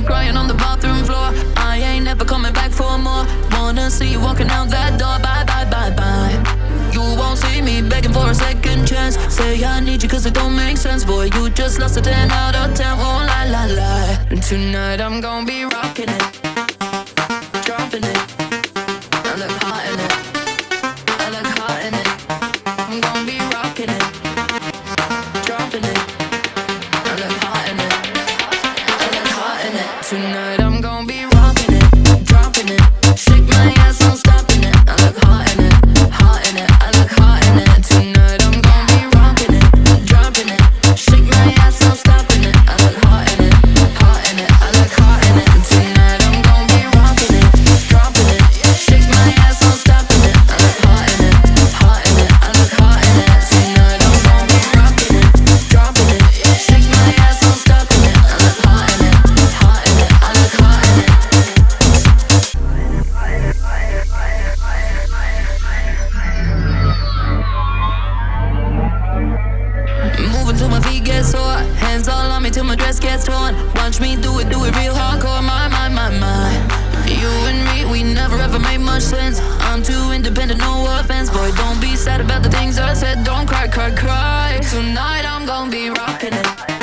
crying on the bathroom floor. I ain't never coming back for more. Wanna see you walking out that door. Bye, bye, bye, bye. You won't see me begging for a second chance. Say I need you cause it don't make sense. Boy, you just lost a 10 out of 10. Won't lie, lie, lie. And tonight I'm gonna be rocking it, dropping it. I look hot in it, I look hot in it. I'm gonna be rocking it, dropping it. I look hot in it, I look hot in it. Tonight I'm gonna be rocking it, dropping it. Shake my ass, I'm stopping it. I look hot in it, hot in it. I look hot in it. Tonight I'm gonna be rocking it, dropping it. Shake my ass, I'm stopping it. I look hot in it, hot in it. I look hot in it. Tonight I'm gonna be rocking it, dropping it. Shake my ass, I'm stopping it. I look hot in it, hot in it. I look hot in it. Tonight I'm gonna be rocking it, dropping it. Shake my ass, I'm stopping it. I look hot in it, hot in it. I look hot in it. Moving till my feet get sore. Hands all on me till my dress gets torn. Watch me do it real hardcore. My. You and me, we never ever made much sense. I'm too independent, no offense. Boy, don't be sad about the things I said. Don't cry, cry, cry. Tonight I'm gonna be rocking it,